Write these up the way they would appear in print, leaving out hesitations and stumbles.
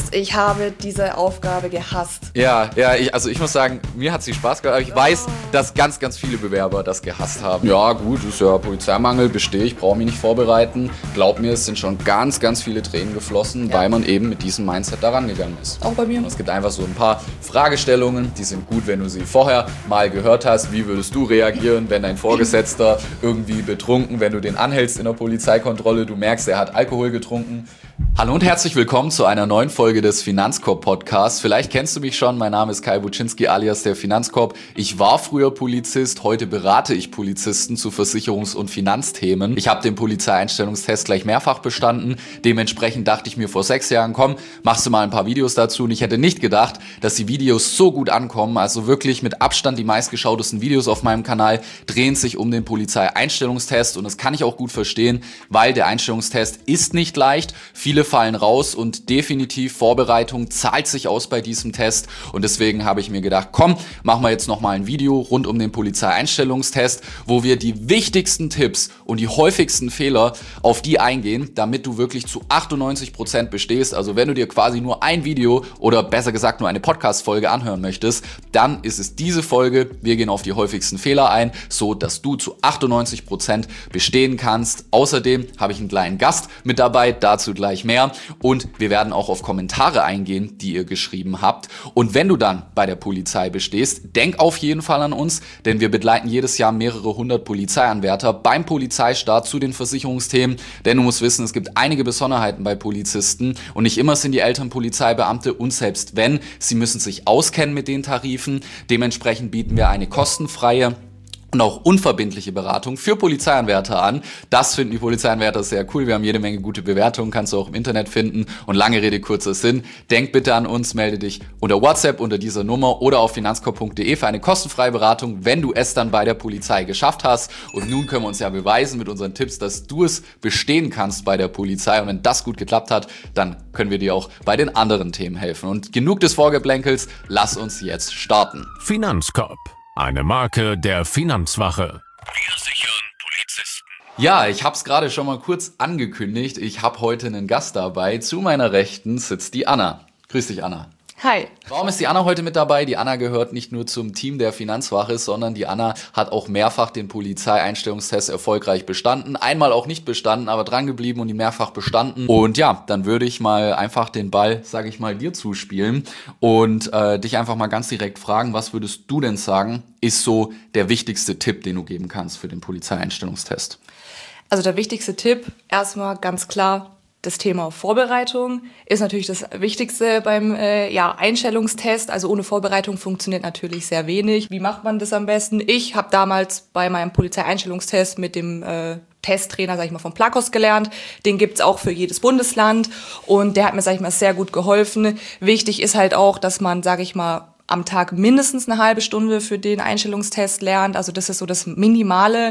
ich habe diese Aufgabe gehasst. Ja, ich muss sagen, mir hat sie Spaß gemacht, aber ich weiß, dass ganz, ganz viele Bewerber das gehasst haben. Ja gut, ist ja Polizeimangel, bestehe ich, brauche mich nicht vorbereiten. Glaub mir, es sind schon ganz, ganz viele Tränen geflossen, weil man eben mit diesem Mindset da rangegangen ist. Auch bei mir. Und es gibt einfach so ein paar Fragestellungen, die sind gut, wenn du sie vorher mal gehört hast. Wie würdest du reagieren, wenn dein Vorgesetzter irgendwie betrunken, wenn du den anhältst in der Polizeikontrolle, du merkst, er hat Alkohol getrunken? Hallo und herzlich willkommen zu einer neuen Folge des Finanzkorb-Podcasts. Vielleicht kennst du mich schon, mein Name ist Kai Buczynski alias der Finanzkorb. Ich war früher Polizist, heute berate ich Polizisten zu Versicherungs- und Finanzthemen. Ich habe den Polizeieinstellungstest gleich mehrfach bestanden. Dementsprechend dachte ich mir vor 6 Jahren, komm, machst du mal ein paar Videos dazu. Und ich hätte nicht gedacht, dass die Videos so gut ankommen. Also wirklich mit Abstand die meistgeschautesten Videos auf meinem Kanal drehen sich um den Polizeieinstellungstest. Und das kann ich auch gut verstehen, weil der Einstellungstest ist nicht leicht. Viele fallen raus und definitiv Vorbereitung zahlt sich aus bei diesem Test. Und deswegen habe ich mir gedacht, komm, machen wir jetzt nochmal ein Video rund um den Polizeieinstellungstest, wo wir die wichtigsten Tipps und die häufigsten Fehler auf die eingehen, damit du wirklich zu 98% bestehst. Also wenn du dir quasi nur ein Video oder besser gesagt nur eine Podcast-Folge anhören möchtest, dann ist es diese Folge. Wir gehen auf die häufigsten Fehler ein, so dass du zu 98% bestehen kannst. Außerdem habe ich einen kleinen Gast mit dabei, dazu gleich mehr, und wir werden auch auf Kommentare eingehen, die ihr geschrieben habt. Und wenn du dann bei der Polizei bestehst, denk auf jeden Fall an uns, denn wir begleiten jedes Jahr mehrere 100 Polizeianwärter beim Polizeistart zu den Versicherungsthemen, denn du musst wissen, es gibt einige Besonderheiten bei Polizisten und nicht immer sind die Eltern Polizeibeamte, und selbst wenn, sie müssen sich auskennen mit den Tarifen. Dementsprechend bieten wir eine kostenfreie und auch unverbindliche Beratung für Polizeianwärter an. Das finden die Polizeianwärter sehr cool. Wir haben jede Menge gute Bewertungen, kannst du auch im Internet finden. Und lange Rede, kurzer Sinn. Denk bitte an uns, melde dich unter WhatsApp unter dieser Nummer oder auf finanzkorb.de für eine kostenfreie Beratung, wenn du es dann bei der Polizei geschafft hast. Und nun können wir uns ja beweisen mit unseren Tipps, dass du es bestehen kannst bei der Polizei. Und wenn das gut geklappt hat, dann können wir dir auch bei den anderen Themen helfen. Und genug des Vorgeblänkels, lass uns jetzt starten. Finanzkorb. Eine Marke der Finanzwache. Wir sichern Polizisten. Ja, ich habe es gerade schon mal kurz angekündigt. Ich habe heute einen Gast dabei. Zu meiner Rechten sitzt die Anna. Grüß dich, Anna. Hi. Warum ist die Anna heute mit dabei? Die Anna gehört nicht nur zum Team der Finanzwache, sondern die Anna hat auch mehrfach den Polizeieinstellungstest erfolgreich bestanden. Einmal auch nicht bestanden, aber dran geblieben und die mehrfach bestanden. Und ja, dann würde ich mal einfach den Ball, sage ich mal, dir zuspielen und dich einfach mal ganz direkt fragen, was würdest du denn sagen, ist so der wichtigste Tipp, den du geben kannst für den Polizeieinstellungstest? Also der wichtigste Tipp, erstmal ganz klar, das Thema Vorbereitung ist natürlich das Wichtigste beim Einstellungstest. Also ohne Vorbereitung funktioniert natürlich sehr wenig. Wie macht man das am besten? Ich habe damals bei meinem Polizeieinstellungstest mit dem Testtrainer, sag ich mal, vom Plakos gelernt. Den gibt's auch für jedes Bundesland und der hat mir, sag ich mal, sehr gut geholfen. Wichtig ist halt auch, dass man, sag ich mal, am Tag mindestens eine halbe Stunde für den Einstellungstest lernt. Also das ist so das Minimale.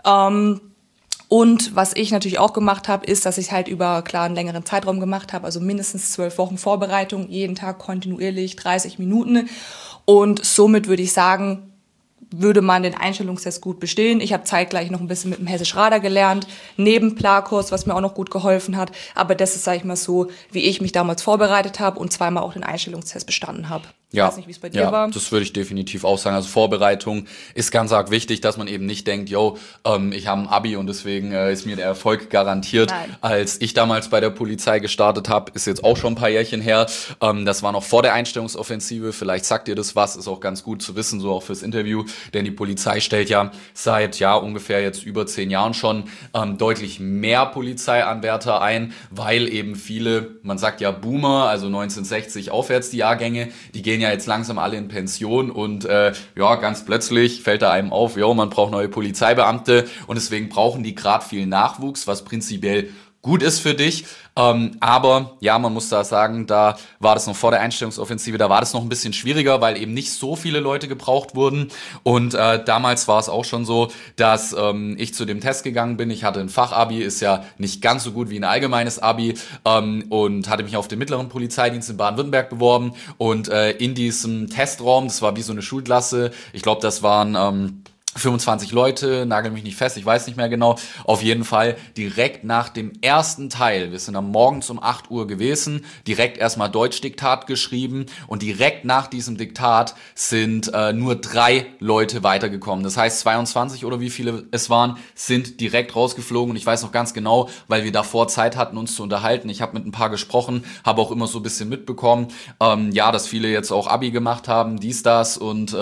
Und was ich natürlich auch gemacht habe, ist, dass ich halt über klar einen längeren Zeitraum gemacht habe, also mindestens 12 Wochen Vorbereitung, jeden Tag kontinuierlich 30 Minuten. Und somit würde ich sagen, würde man den Einstellungstest gut bestehen. Ich habe zeitgleich noch ein bisschen mit dem Hessisch Radar gelernt, neben Plakos, was mir auch noch gut geholfen hat. Aber das ist, sag ich mal, so, wie ich mich damals vorbereitet habe und zweimal auch den Einstellungstest bestanden habe. Ich weiß nicht, wie es bei dir war. Das würde ich definitiv auch sagen. Also Vorbereitung ist ganz arg wichtig, dass man eben nicht denkt, ich habe ein Abi und deswegen ist mir der Erfolg garantiert. Nein. Als ich damals bei der Polizei gestartet habe, ist jetzt auch schon ein paar Jährchen her. Das war noch vor der Einstellungsoffensive. Vielleicht sagt ihr das was, ist auch ganz gut zu wissen, so auch fürs Interview. Denn die Polizei stellt ja seit ungefähr jetzt über 10 Jahren schon deutlich mehr Polizeianwärter ein, weil eben viele, man sagt ja Boomer, also 1960 aufwärts die Jahrgänge, die gehen ja jetzt langsam alle in Pension und ganz plötzlich fällt da einem auf, man braucht neue Polizeibeamte und deswegen brauchen die gerade viel Nachwuchs, was prinzipiell gut ist für dich. Aber ja, man muss da sagen, da war das noch vor der Einstellungsoffensive, da war das noch ein bisschen schwieriger, weil eben nicht so viele Leute gebraucht wurden. Und damals war es auch schon so, dass ich zu dem Test gegangen bin. Ich hatte ein Fachabi, ist ja nicht ganz so gut wie ein allgemeines Abi, und hatte mich auf den mittleren Polizeidienst in Baden-Württemberg beworben. Und in diesem Testraum, das war wie so eine Schulklasse, ich glaube, das waren 25 Leute, nagel mich nicht fest, ich weiß nicht mehr genau, auf jeden Fall direkt nach dem ersten Teil, wir sind am Morgens um 8 Uhr gewesen, direkt erstmal Deutschdiktat geschrieben und direkt nach diesem Diktat sind nur 3 Leute weitergekommen. Das heißt 22 oder wie viele es waren, sind direkt rausgeflogen und ich weiß noch ganz genau, weil wir davor Zeit hatten, uns zu unterhalten. Ich habe mit ein paar gesprochen, habe auch immer so ein bisschen mitbekommen, dass viele jetzt auch Abi gemacht haben, dies, das und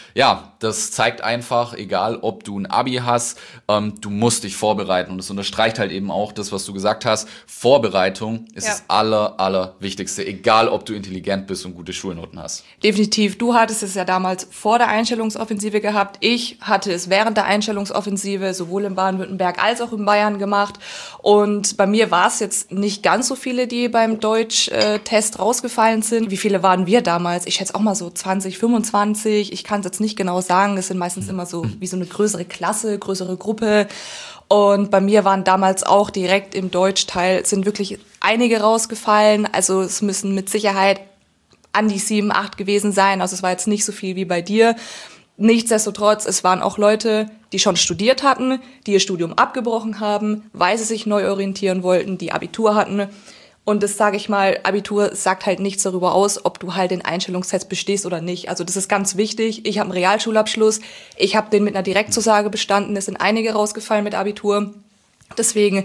das zeigt einfach, egal ob du ein Abi hast, du musst dich vorbereiten und das unterstreicht halt eben auch das, was du gesagt hast. Vorbereitung ist das Allerwichtigste, egal ob du intelligent bist und gute Schulnoten hast. Definitiv. Du hattest es ja damals vor der Einstellungsoffensive gehabt. Ich hatte es während der Einstellungsoffensive sowohl in Baden-Württemberg als auch in Bayern gemacht und bei mir war es jetzt nicht ganz so viele, die beim Deutsch-Test rausgefallen sind. Wie viele waren wir damals? Ich schätze auch mal so 20, 25. Ich kann es jetzt nicht genau sagen. Es sind meistens immer so wie so eine größere Klasse, größere Gruppe. Und bei mir waren damals auch direkt im Deutschteil sind wirklich einige rausgefallen. Also es müssen mit Sicherheit an die 7, 8 gewesen sein. Also es war jetzt nicht so viel wie bei dir. Nichtsdestotrotz, es waren auch Leute, die schon studiert hatten, die ihr Studium abgebrochen haben, weil sie sich neu orientieren wollten, die Abitur hatten. Und das sage ich mal, Abitur sagt halt nichts darüber aus, ob du halt den Einstellungstest bestehst oder nicht. Also das ist ganz wichtig. Ich habe einen Realschulabschluss, ich habe den mit einer Direktzusage bestanden, es sind einige rausgefallen mit Abitur. Deswegen,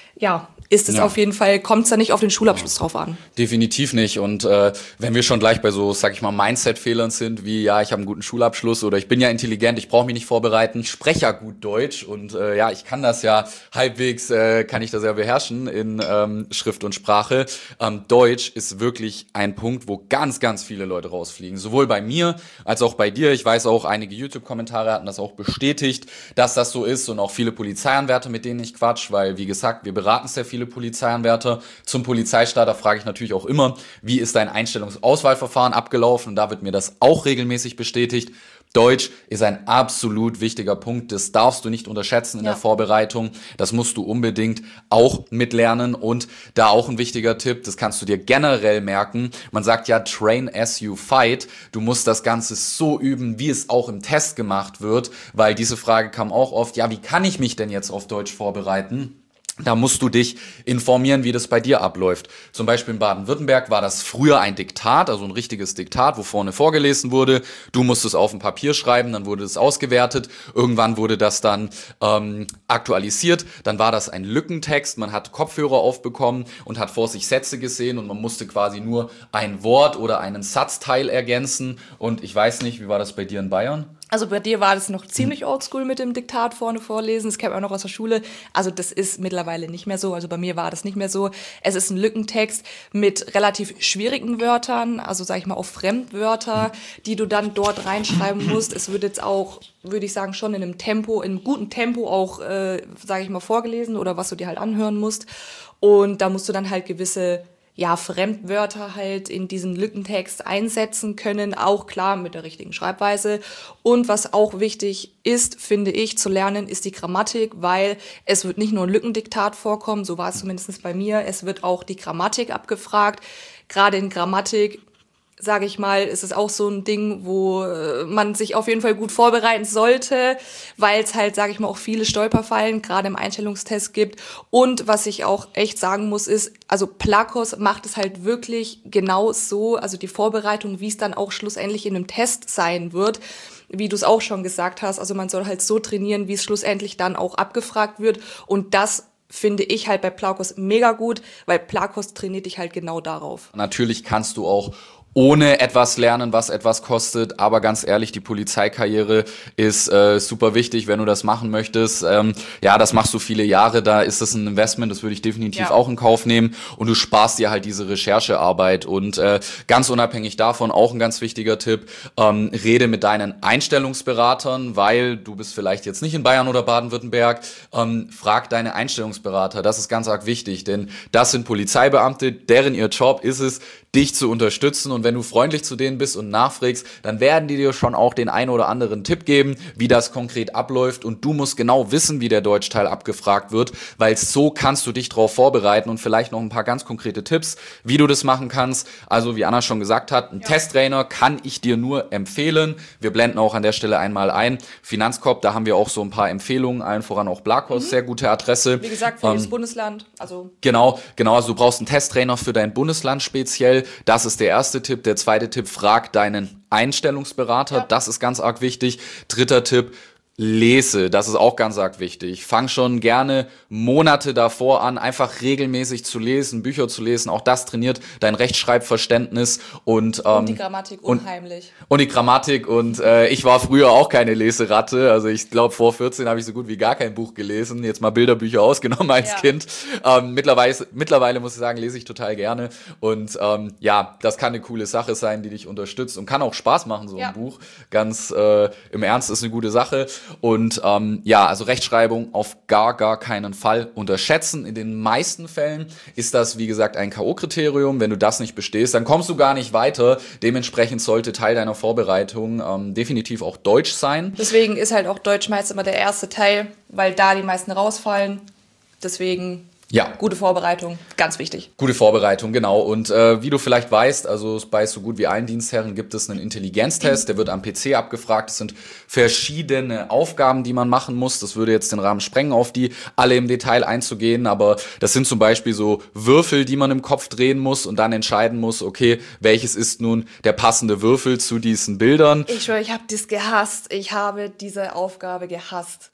ist es auf jeden Fall, kommt es da nicht auf den Schulabschluss drauf an. Definitiv nicht. Und wenn wir schon gleich bei so, sag ich mal, Mindset-Fehlern sind, wie ich habe einen guten Schulabschluss oder ich bin ja intelligent, ich brauche mich nicht vorbereiten, ich spreche ja gut Deutsch und ich kann das ja halbwegs, kann ich das ja beherrschen in Schrift und Sprache. Deutsch ist wirklich ein Punkt, wo ganz, ganz viele Leute rausfliegen. Sowohl bei mir als auch bei dir. Ich weiß auch, einige YouTube-Kommentare hatten das auch bestätigt, dass das so ist und auch viele Polizeianwärter, mit denen ich quatsch, weil, wie gesagt, wir beraten sehr viele Polizeianwärter. Zum Polizeistarter frage ich natürlich auch immer, wie ist dein Einstellungsauswahlverfahren abgelaufen? Und da wird mir das auch regelmäßig bestätigt. Deutsch ist ein absolut wichtiger Punkt. Das darfst du nicht unterschätzen in der Vorbereitung. Das musst du unbedingt auch mitlernen. Und da auch ein wichtiger Tipp, das kannst du dir generell merken. Man sagt ja, train as you fight. Du musst das Ganze so üben, wie es auch im Test gemacht wird. Weil diese Frage kam auch oft, wie kann ich mich denn jetzt auf Deutsch vorbereiten? Da musst du dich informieren, wie das bei dir abläuft. Zum Beispiel in Baden-Württemberg war das früher ein Diktat, also ein richtiges Diktat, wo vorne vorgelesen wurde. Du musstest auf ein Papier schreiben, dann wurde es ausgewertet. Irgendwann wurde das dann aktualisiert. Dann war das ein Lückentext. Man hat Kopfhörer aufbekommen und hat vor sich Sätze gesehen und man musste quasi nur ein Wort oder einen Satzteil ergänzen. Und ich weiß nicht, wie war das bei dir in Bayern? Also bei dir war das noch ziemlich oldschool mit dem Diktat vorne vorlesen. Das kennt man auch noch aus der Schule. Also das ist mittlerweile nicht mehr so. Also bei mir war das nicht mehr so. Es ist ein Lückentext mit relativ schwierigen Wörtern, also sag ich mal auch Fremdwörter, die du dann dort reinschreiben musst. Es wird jetzt auch, würde ich sagen, schon in einem guten Tempo auch, sage ich mal, vorgelesen oder was du dir halt anhören musst. Und da musst du dann halt gewisse Fremdwörter halt in diesen Lückentext einsetzen können, auch klar mit der richtigen Schreibweise. Und was auch wichtig ist, finde ich, zu lernen, ist die Grammatik, weil es wird nicht nur ein Lückendiktat vorkommen, so war es zumindest bei mir, es wird auch die Grammatik abgefragt. Gerade in Grammatik, sage ich mal, ist es auch so ein Ding, wo man sich auf jeden Fall gut vorbereiten sollte, weil es halt, sage ich mal, auch viele Stolperfallen gerade im Einstellungstest gibt. Und was ich auch echt sagen muss, ist, also Plakos macht es halt wirklich genau so, also die Vorbereitung, wie es dann auch schlussendlich in einem Test sein wird, wie du es auch schon gesagt hast. Also man soll halt so trainieren, wie es schlussendlich dann auch abgefragt wird. Und das finde ich halt bei Plakos mega gut, weil Plakos trainiert dich halt genau darauf. Natürlich kannst du auch ohne etwas lernen, was etwas kostet, aber ganz ehrlich, die Polizeikarriere ist super wichtig, wenn du das machen möchtest. Das machst du viele Jahre, da ist das ein Investment, das würde ich definitiv auch in Kauf nehmen und du sparst dir halt diese Recherchearbeit und ganz unabhängig davon auch ein ganz wichtiger Tipp, rede mit deinen Einstellungsberatern, weil du bist vielleicht jetzt nicht in Bayern oder Baden-Württemberg, frag deine Einstellungsberater, das ist ganz arg wichtig, denn das sind Polizeibeamte, deren ihr Job ist es, dich zu unterstützen und und wenn du freundlich zu denen bist und nachfragst, dann werden die dir schon auch den einen oder anderen Tipp geben, wie das konkret abläuft und du musst genau wissen, wie der Deutschteil abgefragt wird, weil so kannst du dich darauf vorbereiten und vielleicht noch ein paar ganz konkrete Tipps, wie du das machen kannst. Also wie Anna schon gesagt hat, einen Testtrainer kann ich dir nur empfehlen. Wir blenden auch an der Stelle einmal ein. Finanzkorb, da haben wir auch so ein paar Empfehlungen, allen voran auch Blakos, sehr gute Adresse. Wie gesagt, für jedes Bundesland. Also Genau, also du brauchst einen Testtrainer für dein Bundesland speziell. Das ist der erste Tipp. Der zweite Tipp, frag deinen Einstellungsberater. Ja. Das ist ganz arg wichtig. Dritter Tipp, lese, das ist auch ganz arg wichtig. Fang schon gerne Monate davor an, einfach regelmäßig zu lesen, Bücher zu lesen. Auch das trainiert dein Rechtschreibverständnis und die Grammatik unheimlich. Und die Grammatik und ich war früher auch keine Leseratte. Also ich glaube, vor 14 habe ich so gut wie gar kein Buch gelesen. Jetzt mal Bilderbücher ausgenommen als Kind. Mittlerweile muss ich sagen, lese ich total gerne. Und das kann eine coole Sache sein, die dich unterstützt und kann auch Spaß machen, so ein Buch. Ganz im Ernst ist eine gute Sache. Und also Rechtschreibung auf gar keinen Fall unterschätzen. In den meisten Fällen ist das, wie gesagt, ein K.O.-Kriterium. Wenn du das nicht bestehst, dann kommst du gar nicht weiter. Dementsprechend sollte Teil deiner Vorbereitung definitiv auch Deutsch sein. Deswegen ist halt auch Deutsch meist immer der erste Teil, weil da die meisten rausfallen. Deswegen gute Vorbereitung, ganz wichtig. Gute Vorbereitung, genau. Und wie du vielleicht weißt, also bei so gut wie allen Dienstherren gibt es einen Intelligenztest, der wird am PC abgefragt. Es sind verschiedene Aufgaben, die man machen muss. Das würde jetzt den Rahmen sprengen, auf die alle im Detail einzugehen. Aber das sind zum Beispiel so Würfel, die man im Kopf drehen muss und dann entscheiden muss, okay, welches ist nun der passende Würfel zu diesen Bildern. Ich schwöre, ich habe das gehasst. Ich habe diese Aufgabe gehasst.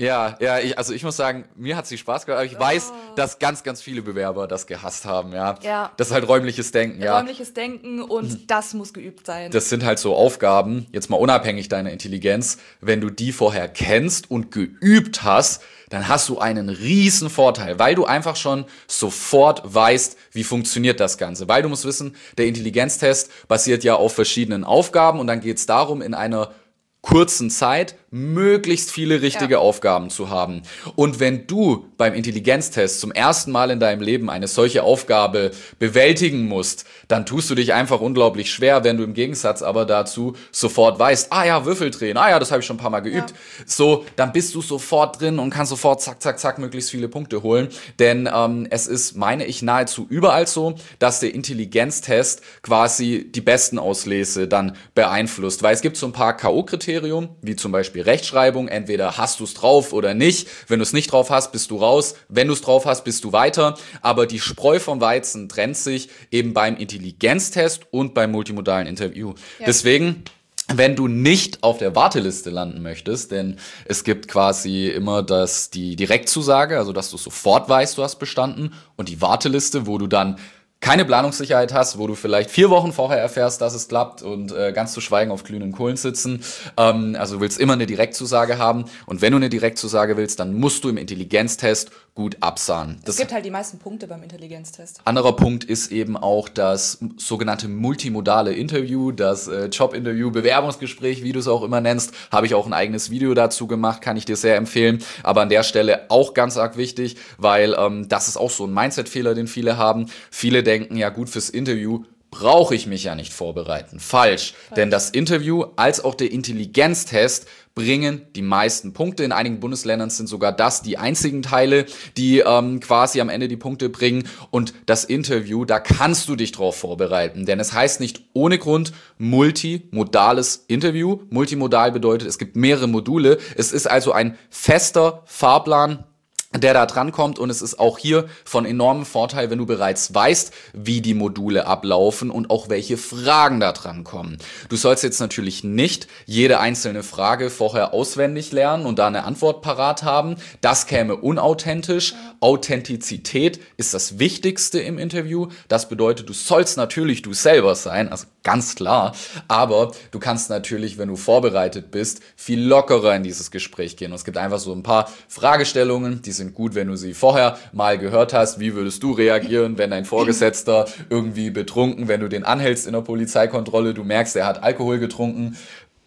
Ich muss sagen, mir hat sie Spaß gemacht, aber ich weiß, dass ganz viele Bewerber das gehasst haben, ja. Das ist halt räumliches Denken, Räumliches Denken und das muss geübt sein. Das sind halt so Aufgaben, jetzt mal unabhängig deiner Intelligenz, wenn du die vorher kennst und geübt hast, dann hast du einen riesen Vorteil, weil du einfach schon sofort weißt, wie funktioniert das Ganze. Weil du musst wissen, der Intelligenztest basiert ja auf verschiedenen Aufgaben und dann geht es darum, in einer kurzen Zeit möglichst viele richtige Aufgaben zu haben. Und wenn du beim Intelligenztest zum ersten Mal in deinem Leben eine solche Aufgabe bewältigen musst, dann tust du dich einfach unglaublich schwer, wenn du im Gegensatz aber dazu sofort weißt, Würfel drehen, das habe ich schon ein paar Mal geübt. Ja. So, dann bist du sofort drin und kannst sofort zack, möglichst viele Punkte holen. Denn es ist, meine ich, nahezu überall so, dass der Intelligenztest quasi die besten Auslese dann beeinflusst. Weil es gibt so ein paar K.O.-Kriterien, wie zum Beispiel Rechtschreibung, entweder hast du es drauf oder nicht. Wenn du es nicht drauf hast, bist du raus. Wenn du es drauf hast, bist du weiter. Aber die Spreu vom Weizen trennt sich eben beim Intelligenztest und beim multimodalen Interview. Ja. Deswegen, wenn du nicht auf der Warteliste landen möchtest, denn es gibt quasi immer die Direktzusage, also dass du sofort weißt, du hast bestanden, und die Warteliste, wo du dann keine Planungssicherheit hast, wo du vielleicht 4 Wochen vorher erfährst, dass es klappt und ganz zu schweigen auf glühenden Kohlen sitzen. Also du willst immer eine Direktzusage haben und wenn du eine Direktzusage willst, dann musst du im Intelligenztest gut absahnen. Es gibt halt die meisten Punkte beim Intelligenztest. Anderer Punkt ist eben auch das sogenannte multimodale Interview, das Jobinterview, Bewerbungsgespräch, wie du es auch immer nennst. Habe ich auch ein eigenes Video dazu gemacht, kann ich dir sehr empfehlen. Aber an der Stelle auch ganz arg wichtig, weil das ist auch so ein Mindset-Fehler, den viele haben. Viele denken, ja gut, fürs Interview brauche ich mich ja nicht vorbereiten. Falsch. Denn das Interview als auch der Intelligenztest bringen die meisten Punkte. In einigen Bundesländern sind sogar das die einzigen Teile, die quasi am Ende die Punkte bringen. Und das Interview, da kannst du dich drauf vorbereiten. Denn es heißt nicht ohne Grund multimodales Interview. Multimodal bedeutet, es gibt mehrere Module. Es ist also ein fester Fahrplan, der da drankommt, und es ist auch hier von enormem Vorteil, wenn du bereits weißt, wie die Module ablaufen und auch welche Fragen da dran kommen. Du sollst jetzt natürlich nicht jede einzelne Frage vorher auswendig lernen und da eine Antwort parat haben. Das käme unauthentisch. Authentizität ist das Wichtigste im Interview. Das bedeutet, du sollst natürlich du selber sein, also ganz klar, aber du kannst natürlich, wenn du vorbereitet bist, viel lockerer in dieses Gespräch gehen. Und es gibt einfach so ein paar Fragestellungen, die sind gut, wenn du sie vorher mal gehört hast. Wie würdest du reagieren, wenn dein Vorgesetzter irgendwie betrunken, wenn du den anhältst in der Polizeikontrolle, du merkst, er hat Alkohol getrunken?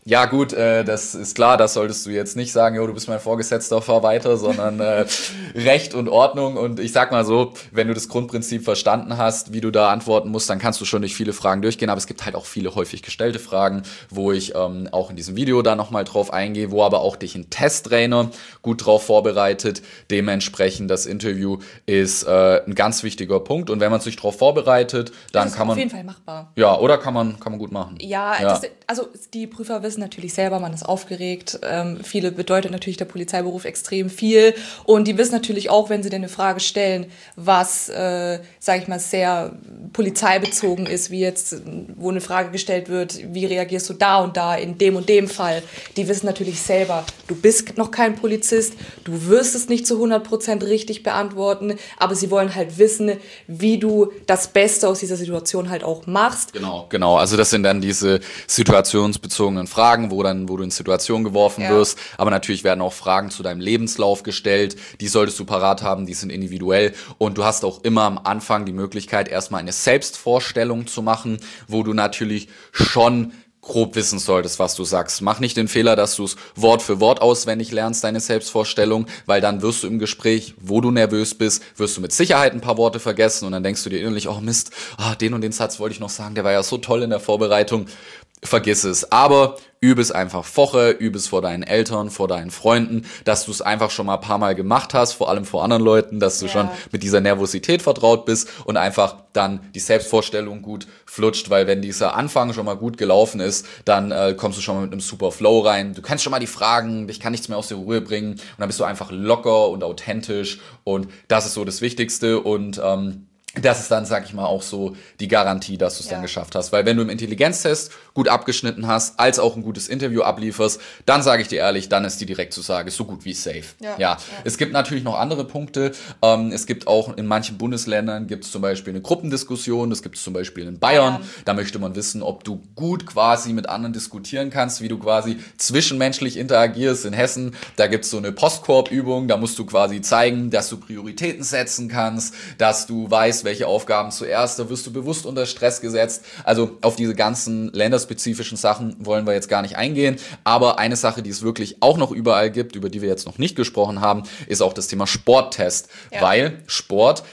Ja gut, das ist klar, das solltest du jetzt nicht sagen, jo, du bist mein Vorgesetzter, fahr weiter, sondern Recht und Ordnung. Und ich sag mal so, wenn du das Grundprinzip verstanden hast, wie du da antworten musst, dann kannst du schon durch viele Fragen durchgehen. Aber es gibt halt auch viele häufig gestellte Fragen, wo ich auch in diesem Video da nochmal drauf eingehe, wo aber auch dich ein Testtrainer gut drauf vorbereitet. Dementsprechend das Interview ist ein ganz wichtiger Punkt. Und wenn man sich drauf vorbereitet, dann das ist kann man... auf jeden Fall machbar. Ja, oder kann man gut machen. Ja, also die Prüfer wissen natürlich selber, man ist aufgeregt. Viele bedeutet natürlich der Polizeiberuf extrem viel. Und die wissen natürlich auch, wenn sie dir eine Frage stellen, was, sage ich mal, sehr polizeibezogen ist, wie jetzt, wo eine Frage gestellt wird, wie reagierst du da und da in dem und dem Fall. Die wissen natürlich selber, du bist noch kein Polizist, du wirst es nicht zu 100% richtig beantworten, aber sie wollen halt wissen, wie du das Beste aus dieser Situation halt auch machst. Genau. Also das sind dann diese situationsbezogenen Fragen, wo du in Situationen geworfen wirst. Aber natürlich werden auch Fragen zu deinem Lebenslauf gestellt. Die solltest du parat haben, die sind individuell. Und du hast auch immer am Anfang die Möglichkeit, erstmal eine Selbstvorstellung zu machen, wo du natürlich schon grob wissen solltest, was du sagst. Mach nicht den Fehler, dass du es Wort für Wort auswendig lernst, deine Selbstvorstellung, weil dann wirst du im Gespräch, wo du nervös bist, wirst du mit Sicherheit ein paar Worte vergessen und dann denkst du dir innerlich, oh Mist, den und den Satz wollte ich noch sagen, der war ja so toll in der Vorbereitung. Vergiss es. Aber übe es einfach vorher, übe es vor deinen Eltern, vor deinen Freunden, dass du es einfach schon mal ein paar Mal gemacht hast, vor allem vor anderen Leuten, dass du schon mit dieser Nervosität vertraut bist und einfach dann die Selbstvorstellung gut flutscht, weil wenn dieser Anfang schon mal gut gelaufen ist, dann kommst du schon mal mit einem super Flow rein. Du kennst schon mal die Fragen, dich kann nichts mehr aus der Ruhe bringen und dann bist du einfach locker und authentisch und das ist so das Wichtigste und das ist dann, sag ich mal, auch so die Garantie, dass du es dann geschafft hast. Weil wenn du im Intelligenztest gut abgeschnitten hast, als auch ein gutes Interview ablieferst, dann sage ich dir ehrlich, dann ist die Direktzusage so gut wie safe. Ja. Es gibt natürlich noch andere Punkte. Es gibt auch in manchen Bundesländern gibt es zum Beispiel eine Gruppendiskussion. Das gibt es zum Beispiel in Bayern. Da möchte man wissen, ob du gut quasi mit anderen diskutieren kannst, wie du quasi zwischenmenschlich interagierst. In Hessen, da gibt es so eine Postkorbübung. Da musst du quasi zeigen, dass du Prioritäten setzen kannst, dass du weißt, welche Aufgaben zuerst, da wirst du bewusst unter Stress gesetzt. Also auf diese ganzen länderspezifischen Sachen wollen wir jetzt gar nicht eingehen, aber eine Sache, die es wirklich auch noch überall gibt, über die wir jetzt noch nicht gesprochen haben, ist auch das Thema Sporttest, weil Sport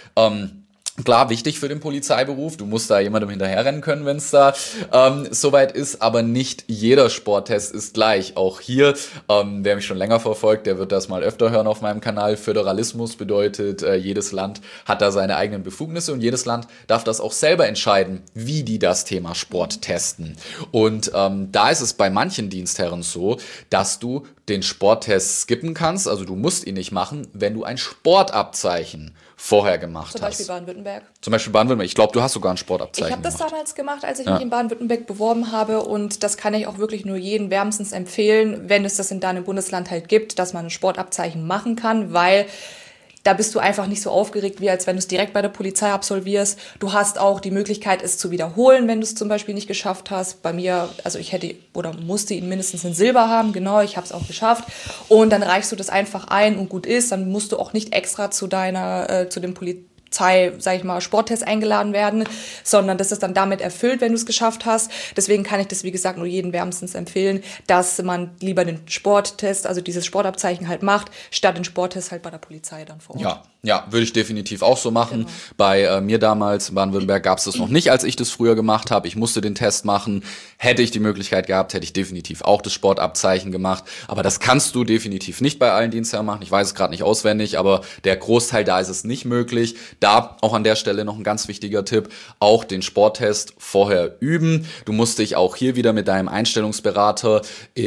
klar, wichtig für den Polizeiberuf. Du musst da jemandem hinterherrennen können, wenn es da soweit ist. Aber nicht jeder Sporttest ist gleich. Auch hier, wer mich schon länger verfolgt, der wird das mal öfter hören auf meinem Kanal. Föderalismus bedeutet, jedes Land hat da seine eigenen Befugnisse und jedes Land darf das auch selber entscheiden, wie die das Thema Sport testen. Und da ist es bei manchen Dienstherren so, dass du den Sporttest skippen kannst. Also du musst ihn nicht machen, wenn du ein Sportabzeichen vorher gemacht hast. Zum Beispiel Baden-Württemberg. Zum Beispiel Baden-Württemberg. Ich glaube, du hast sogar ein Sportabzeichen Ich habe das damals gemacht, als ich mich in Baden-Württemberg beworben habe und das kann ich auch wirklich nur jedem wärmstens empfehlen, wenn es das in deinem Bundesland halt gibt, dass man ein Sportabzeichen machen kann, weil da bist du einfach nicht so aufgeregt, wie als wenn du es direkt bei der Polizei absolvierst. Du hast auch die Möglichkeit, es zu wiederholen, wenn du es zum Beispiel nicht geschafft hast. Bei mir, also ich hätte oder musste ihn mindestens in Silber haben, genau, ich habe es auch geschafft. Und dann reichst du das einfach ein und gut ist. Dann musst du auch nicht extra zu dem sag ich mal, Sporttest eingeladen werden, sondern das ist dann damit erfüllt, wenn du es geschafft hast. Deswegen kann ich das, wie gesagt, nur jedem wärmstens empfehlen, dass man lieber den Sporttest, also dieses Sportabzeichen halt macht, statt den Sporttest halt bei der Polizei dann vor Ort. Ja, würde ich definitiv auch so machen. Genau. Bei mir damals in Baden-Württemberg gab es das noch nicht, als ich das früher gemacht habe. Ich musste den Test machen. Hätte ich die Möglichkeit gehabt, hätte ich definitiv auch das Sportabzeichen gemacht. Aber das kannst du definitiv nicht bei allen Dienstherren machen. Ich weiß es gerade nicht auswendig, aber der Großteil, da ist es nicht möglich. Da auch an der Stelle noch ein ganz wichtiger Tipp, auch den Sporttest vorher üben. Du musst dich auch hier wieder mit deinem Einstellungsberater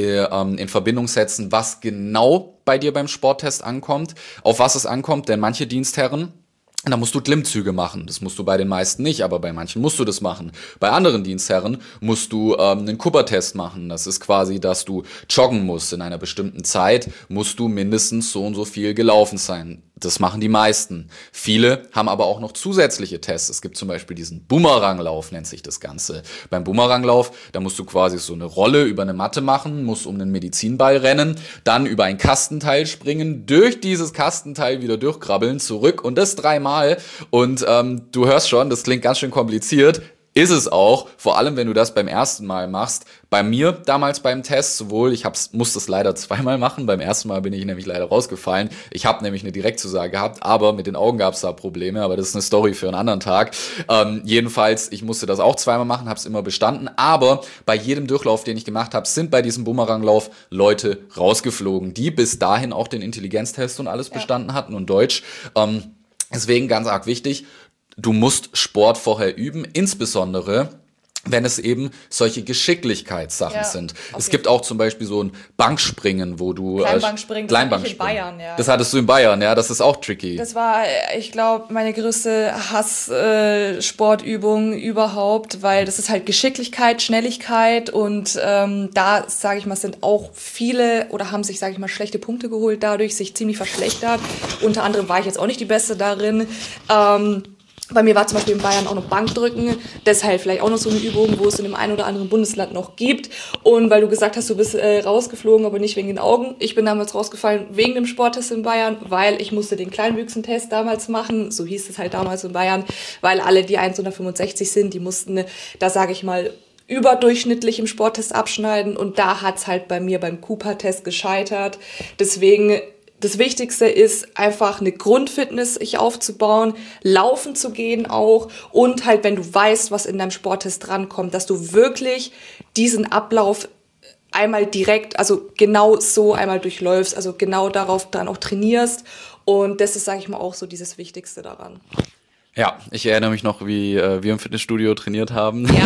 in Verbindung setzen, was genau bei dir beim Sporttest ankommt, auf was es ankommt, denn manche Dienstherren, da musst du Klimmzüge machen. Das musst du bei den meisten nicht, aber bei manchen musst du das machen. Bei anderen Dienstherren musst du einen Cooper-Test machen. Das ist quasi, dass du joggen musst. In einer bestimmten Zeit musst du mindestens so und so viel gelaufen sein. Das machen die meisten. Viele haben aber auch noch zusätzliche Tests. Es gibt zum Beispiel diesen Bumeranglauf, nennt sich das Ganze. Beim Bumeranglauf, da musst du quasi so eine Rolle über eine Matte machen, musst um einen Medizinball rennen, dann über ein Kastenteil springen, durch dieses Kastenteil wieder durchkrabbeln, zurück und das 3-mal. Und du hörst schon, das klingt ganz schön kompliziert. Ist es auch, vor allem wenn du das beim ersten Mal machst. Bei mir damals beim Test, sowohl, musste es leider zweimal machen, beim ersten Mal bin ich nämlich leider rausgefallen. Ich habe nämlich eine Direktzusage gehabt, aber mit den Augen gab es da Probleme, aber das ist eine Story für einen anderen Tag. Jedenfalls, ich musste das auch zweimal machen, habe es immer bestanden, aber bei jedem Durchlauf, den ich gemacht habe, sind bei diesem Bumeranglauf Leute rausgeflogen, die bis dahin auch den Intelligenztest und alles bestanden hatten und Deutsch. Deswegen ganz arg wichtig, du musst Sport vorher üben, insbesondere wenn es eben solche Geschicklichkeitssachen sind. Es gibt auch zum Beispiel so ein Bankspringen, wo du... Kleinbankspringen, das hatte ich in Bayern, ja. Das hattest du in Bayern, ja, das ist auch tricky. Das war, ich glaube, meine größte Hass-Sportübung überhaupt, weil das ist halt Geschicklichkeit, Schnelligkeit und da, sage ich mal, sind auch viele oder haben sich, sage ich mal, schlechte Punkte geholt dadurch, sich ziemlich verschlechtert. Unter anderem war ich jetzt auch nicht die Beste darin. Bei mir war zum Beispiel in Bayern auch noch Bankdrücken. Das ist halt vielleicht auch noch so eine Übung, wo es in dem einen oder anderen Bundesland noch gibt. Und weil du gesagt hast, du bist rausgeflogen, aber nicht wegen den Augen. Ich bin damals rausgefallen wegen dem Sporttest in Bayern, weil ich musste den Kleinwüchsentest damals machen. So hieß es halt damals in Bayern, weil alle, die 1,65 sind, die mussten, da sage ich mal, überdurchschnittlich im Sporttest abschneiden. Und da hat's halt bei mir beim Cooper-Test gescheitert. Deswegen... Das Wichtigste ist einfach eine Grundfitness sich aufzubauen, laufen zu gehen auch und halt, wenn du weißt, was in deinem Sporttest drankommt, dass du wirklich diesen Ablauf einmal direkt, also genau so einmal durchläufst, also genau darauf dann auch trainierst und das ist, sage ich mal, auch so dieses Wichtigste daran. Ja, ich erinnere mich noch, wie wir im Fitnessstudio trainiert haben. Ja.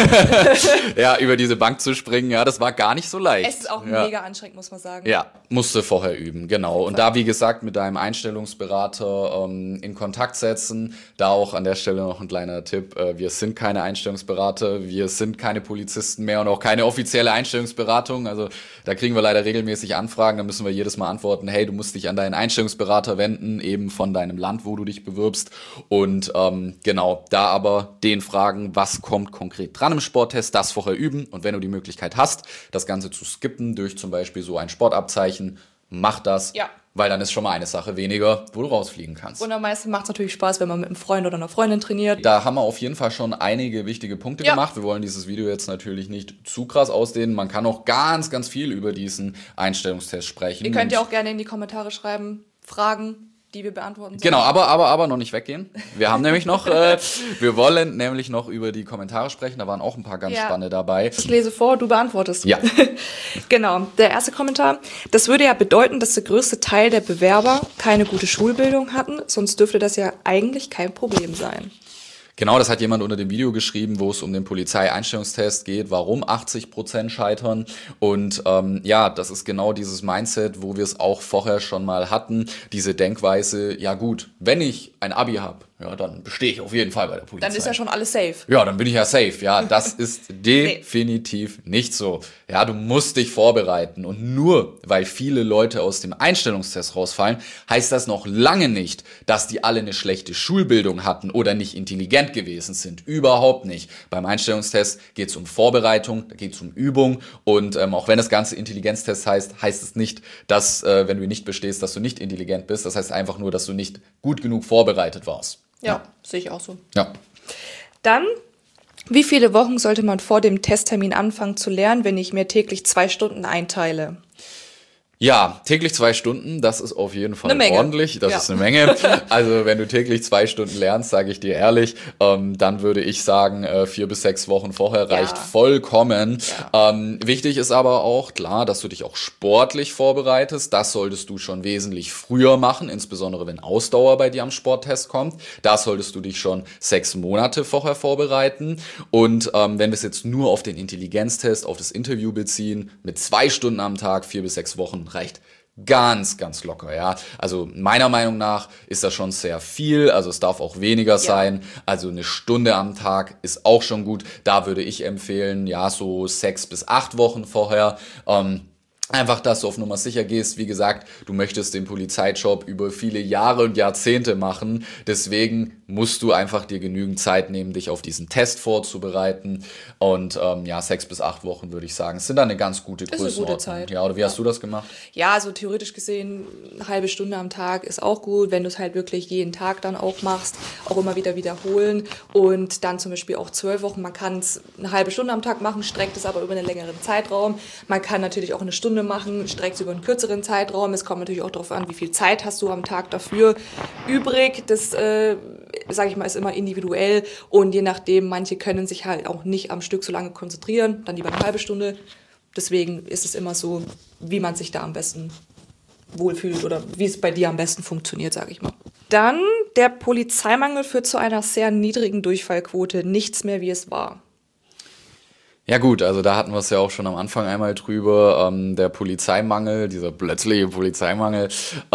Ja, über diese Bank zu springen, ja, das war gar nicht so leicht. Es ist auch mega anstrengend, muss man sagen. Ja, musste vorher üben, genau. Und da, wie gesagt, mit deinem Einstellungsberater in Kontakt setzen. Da auch an der Stelle noch ein kleiner Tipp. Wir sind keine Einstellungsberater, wir sind keine Polizisten mehr und auch keine offizielle Einstellungsberatung. Also da kriegen wir leider regelmäßig Anfragen, da müssen wir jedes Mal antworten, hey, du musst dich an deinen Einstellungsberater wenden, eben von deinem Land, wo du dich bewirbst. Und genau, da aber den fragen, was kommt konkret dran im Sporttest, das vorher üben und wenn du die Möglichkeit hast, das Ganze zu skippen durch zum Beispiel so ein Sportabzeichen, mach das, weil dann ist schon mal eine Sache weniger, wo du rausfliegen kannst. Und am meisten macht es natürlich Spaß, wenn man mit einem Freund oder einer Freundin trainiert. Da haben wir auf jeden Fall schon einige wichtige Punkte gemacht. Wir wollen dieses Video jetzt natürlich nicht zu krass ausdehnen. Man kann auch ganz, ganz viel über diesen Einstellungstest sprechen. Ihr könnt ja auch gerne in die Kommentare schreiben, Fragen, die wir beantworten sollen. Genau, aber noch nicht weggehen. Wir haben nämlich noch, wir wollen nämlich noch über die Kommentare sprechen. Da waren auch ein paar ganz spannende dabei. Ich lese vor, du beantwortest. Ja. Genau, der erste Kommentar. Das würde ja bedeuten, dass der größte Teil der Bewerber keine gute Schulbildung hatten, sonst dürfte das ja eigentlich kein Problem sein. Genau, das hat jemand unter dem Video geschrieben, wo es um den Polizeieinstellungstest geht, warum 80% scheitern. Und das ist genau dieses Mindset, wo wir es auch vorher schon mal hatten. Diese Denkweise, ja gut, wenn ich ein Abi habe, ja, dann bestehe ich auf jeden Fall bei der Polizei. Dann ist ja schon alles safe. Ja, dann bin ich ja safe. Ja, das ist definitiv nicht so. Ja, du musst dich vorbereiten. Und nur weil viele Leute aus dem Einstellungstest rausfallen, heißt das noch lange nicht, dass die alle eine schlechte Schulbildung hatten oder nicht intelligent gewesen sind. Überhaupt nicht. Beim Einstellungstest geht es um Vorbereitung, da geht es um Übung. Und auch wenn das Ganze Intelligenztest heißt, heißt es nicht, dass, wenn du nicht bestehst, dass du nicht intelligent bist. Das heißt einfach nur, dass du nicht gut genug vorbereitet warst. Ja, sehe ich auch so. Ja. Dann, wie viele Wochen sollte man vor dem Testtermin anfangen zu lernen, wenn ich mir täglich 2 Stunden einteile? Ja, täglich 2 Stunden, das ist auf jeden Fall ordentlich, das ist eine Menge. Also wenn du täglich 2 Stunden lernst, sage ich dir ehrlich, dann würde ich sagen, 4 bis 6 Wochen vorher reicht vollkommen. Ja. Wichtig ist aber auch, klar, dass du dich auch sportlich vorbereitest. Das solltest du schon wesentlich früher machen, insbesondere wenn Ausdauer bei dir am Sporttest kommt. Da solltest du dich schon 6 Monate vorher vorbereiten. Und wenn wir es jetzt nur auf den Intelligenztest, auf das Interview beziehen, mit 2 Stunden am Tag, 4 bis 6 Wochen, reicht ganz, ganz locker, ja. Also meiner Meinung nach ist das schon sehr viel, also es darf auch weniger sein. Also 1 Stunde am Tag ist auch schon gut. Da würde ich empfehlen, ja, so 6 bis 8 Wochen vorher. Einfach, dass du auf Nummer sicher gehst. Wie gesagt, du möchtest den Polizeijob über viele Jahre und Jahrzehnte machen. Deswegen musst du einfach dir genügend Zeit nehmen, dich auf diesen Test vorzubereiten. Und 6 bis 8 Wochen, würde ich sagen, sind dann eine ganz gute Größenordnung. Ist eine gute Zeit. Ja, oder wie hast du das gemacht? Ja, also theoretisch gesehen, eine halbe Stunde am Tag ist auch gut, wenn du es halt wirklich jeden Tag dann auch machst, auch immer wieder wiederholen und dann zum Beispiel auch 12 Wochen. Man kann es eine halbe Stunde am Tag machen, streckt es aber über einen längeren Zeitraum. Man kann natürlich auch eine Stunde machen, streckt es über einen kürzeren Zeitraum. Es kommt natürlich auch darauf an, wie viel Zeit hast du am Tag dafür übrig. Das, sage ich mal, ist immer individuell und je nachdem, manche können sich halt auch nicht am Stück so lange konzentrieren, dann lieber eine halbe Stunde. Deswegen ist es immer so, wie man sich da am besten wohlfühlt oder wie es bei dir am besten funktioniert, sage ich mal. Dann, der Polizeimangel führt zu einer sehr niedrigen Durchfallquote, nichts mehr wie es war. Ja gut, also da hatten wir es ja auch schon am Anfang einmal drüber, der Polizeimangel, dieser plötzliche Polizeimangel.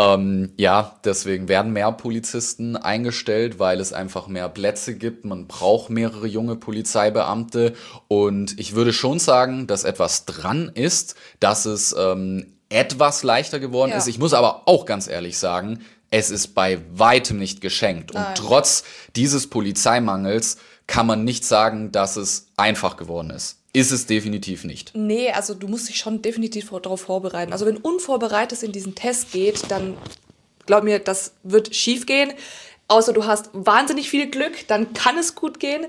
Deswegen werden mehr Polizisten eingestellt, weil es einfach mehr Plätze gibt. Man braucht mehrere junge Polizeibeamte und ich würde schon sagen, dass etwas dran ist, dass es etwas leichter geworden ist. Ich muss aber auch ganz ehrlich sagen, es ist bei weitem nicht geschenkt. Nein. Und trotz dieses Polizeimangels kann man nicht sagen, dass es einfach geworden ist. Ist es definitiv nicht. Nee, also du musst dich schon definitiv darauf vorbereiten. Also wenn unvorbereitet in diesen Test geht, dann glaub mir, das wird schief gehen. Außer du hast wahnsinnig viel Glück, dann kann es gut gehen.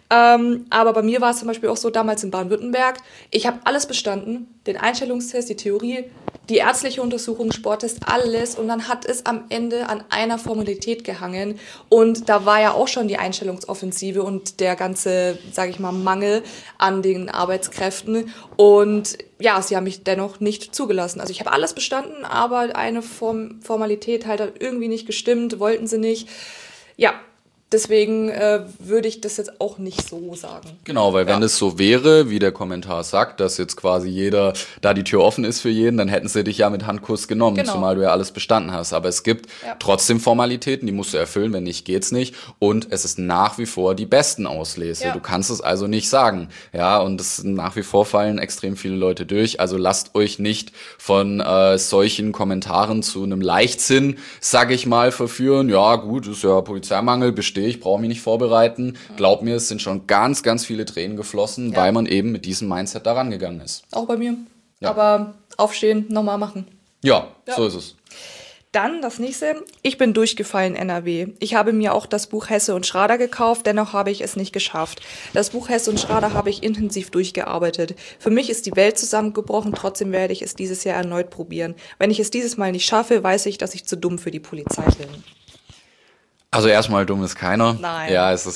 Aber bei mir war es zum Beispiel auch so damals in Baden-Württemberg. Ich habe alles bestanden, den Einstellungstest, die Theorie, die ärztliche Untersuchung, Sporttest, alles. Und dann hat es am Ende an einer Formalität gehangen. Und da war ja auch schon die Einstellungsoffensive und der ganze, sage ich mal, Mangel an den Arbeitskräften. Und ja, sie haben mich dennoch nicht zugelassen. Also ich habe alles bestanden, aber eine Formalität halt hat irgendwie nicht gestimmt, wollten sie nicht. Ja, deswegen würde ich das jetzt auch nicht so sagen. Genau, weil wenn es so wäre, wie der Kommentar sagt, dass jetzt quasi jeder, da die Tür offen ist für jeden, dann hätten sie dich ja mit Handkuss genommen, Genau. Zumal du ja alles bestanden hast. Aber es gibt trotzdem Formalitäten, die musst du erfüllen, wenn nicht, geht's nicht. Und es ist nach wie vor die besten Auslese. Ja. Du kannst es also nicht sagen. Ja, und nach wie vor fallen extrem viele Leute durch. Also lasst euch nicht von solchen Kommentaren zu einem Leichtsinn, sag ich mal, verführen. Ja, gut, ist ja Polizeimangel, besteht. Ich brauche mich nicht vorbereiten. Glaub mir, es sind schon ganz, ganz viele Tränen geflossen, weil man eben mit diesem Mindset da rangegangen ist. Auch bei mir. Ja. Aber aufstehen, nochmal machen. Ja, so ist es. Dann das nächste. Ich bin durchgefallen, NRW. Ich habe mir auch das Buch Hesse und Schrader gekauft, dennoch habe ich es nicht geschafft. Das Buch Hesse und Schrader habe ich intensiv durchgearbeitet. Für mich ist die Welt zusammengebrochen, trotzdem werde ich es dieses Jahr erneut probieren. Wenn ich es dieses Mal nicht schaffe, weiß ich, dass ich zu dumm für die Polizei bin. Also erstmal dumm ist keiner. Nein. Ja, das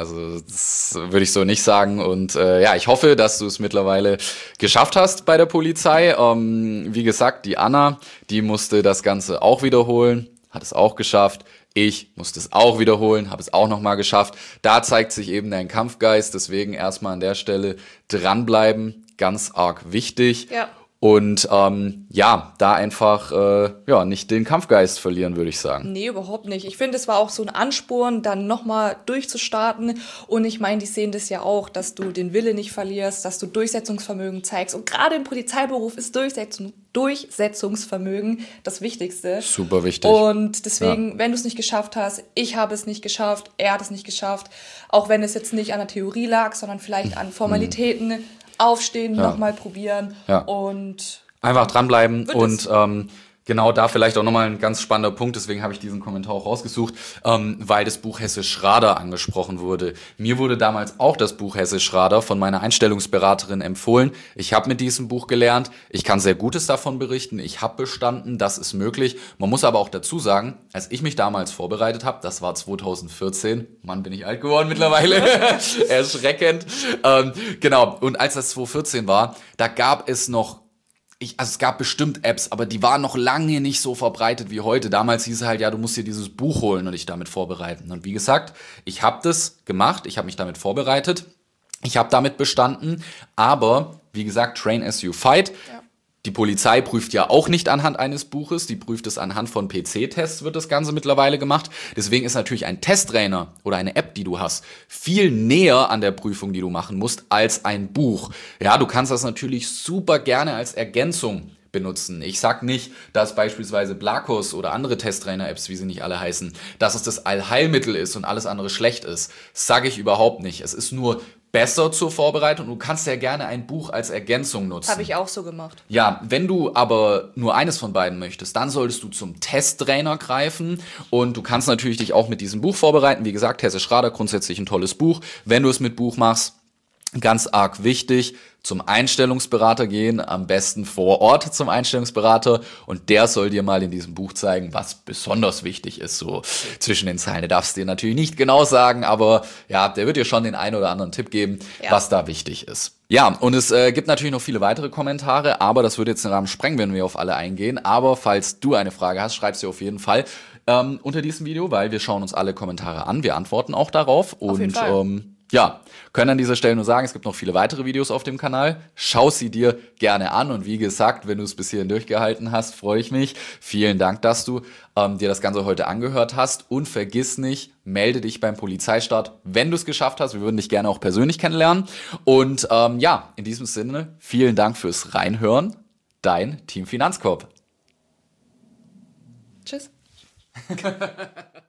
würde ich so nicht sagen. Und ich hoffe, dass du es mittlerweile geschafft hast bei der Polizei. Wie gesagt, die Anna, die musste das Ganze auch wiederholen, hat es auch geschafft. Ich musste es auch wiederholen, habe es auch nochmal geschafft. Da zeigt sich eben dein Kampfgeist. Deswegen erstmal an der Stelle dranbleiben, ganz arg wichtig. Ja. Und da einfach nicht den Kampfgeist verlieren, würde ich sagen. Nee, überhaupt nicht. Ich finde, es war auch so ein Ansporn, dann nochmal durchzustarten. Und ich meine, die sehen das ja auch, dass du den Wille nicht verlierst, dass du Durchsetzungsvermögen zeigst. Und gerade im Polizeiberuf ist Durchsetzungsvermögen das Wichtigste. Super wichtig. Und deswegen, wenn du es nicht geschafft hast, ich habe es nicht geschafft, er hat es nicht geschafft, auch wenn es jetzt nicht an der Theorie lag, sondern vielleicht an Formalitäten, aufstehen, nochmal probieren und einfach dranbleiben und genau da vielleicht auch nochmal ein ganz spannender Punkt, deswegen habe ich diesen Kommentar auch rausgesucht, weil das Buch Hesse Schrader angesprochen wurde. Mir wurde damals auch das Buch Hesse Schrader von meiner Einstellungsberaterin empfohlen. Ich habe mit diesem Buch gelernt, ich kann sehr Gutes davon berichten, ich habe bestanden, das ist möglich. Man muss aber auch dazu sagen, als ich mich damals vorbereitet habe, das war 2014, Mann, bin ich alt geworden mittlerweile, erschreckend, genau, und als das 2014 war, da gab es noch es gab bestimmt Apps, aber die waren noch lange nicht so verbreitet wie heute. Damals hieß es halt, ja, du musst dir dieses Buch holen und dich damit vorbereiten. Und wie gesagt, ich habe das gemacht, ich habe mich damit vorbereitet, ich habe damit bestanden, aber wie gesagt, train as you fight. Ja. Die Polizei prüft ja auch nicht anhand eines Buches, die prüft es anhand von PC-Tests, wird das Ganze mittlerweile gemacht. Deswegen ist natürlich ein Testtrainer oder eine App, die du hast, viel näher an der Prüfung, die du machen musst, als ein Buch. Ja, du kannst das natürlich super gerne als Ergänzung benutzen. Ich sag nicht, dass beispielsweise Blakos oder andere Testtrainer-Apps, wie sie nicht alle heißen, dass es das Allheilmittel ist und alles andere schlecht ist. Das sage ich überhaupt nicht. Es ist nur besser zur Vorbereitung. Du kannst ja gerne ein Buch als Ergänzung nutzen. Habe ich auch so gemacht. Ja, wenn du aber nur eines von beiden möchtest, dann solltest du zum Testtrainer greifen und du kannst natürlich dich auch mit diesem Buch vorbereiten. Wie gesagt, Hessisch Radar, grundsätzlich ein tolles Buch. Wenn du es mit Buch machst, ganz arg wichtig, zum Einstellungsberater gehen, am besten vor Ort zum Einstellungsberater und der soll dir mal in diesem Buch zeigen, was besonders wichtig ist, so zwischen den Zeilen. Der darfst dir natürlich nicht genau sagen, aber ja, der wird dir schon den einen oder anderen Tipp geben, was da wichtig ist. Ja, und es gibt natürlich noch viele weitere Kommentare, aber das würde jetzt den Rahmen sprengen, wenn wir auf alle eingehen. Aber falls du eine Frage hast, schreib sie auf jeden Fall unter diesem Video, weil wir schauen uns alle Kommentare an, wir antworten auch darauf Auf jeden Fall. Ja, können an dieser Stelle nur sagen, es gibt noch viele weitere Videos auf dem Kanal. Schau sie dir gerne an und wie gesagt, wenn du es bis hierhin durchgehalten hast, freue ich mich. Vielen Dank, dass du dir das Ganze heute angehört hast und vergiss nicht, melde dich beim Polizeistaat, wenn du es geschafft hast. Wir würden dich gerne auch persönlich kennenlernen. Und ja, in diesem Sinne, vielen Dank fürs Reinhören. Dein Team Finanzkorb. Tschüss.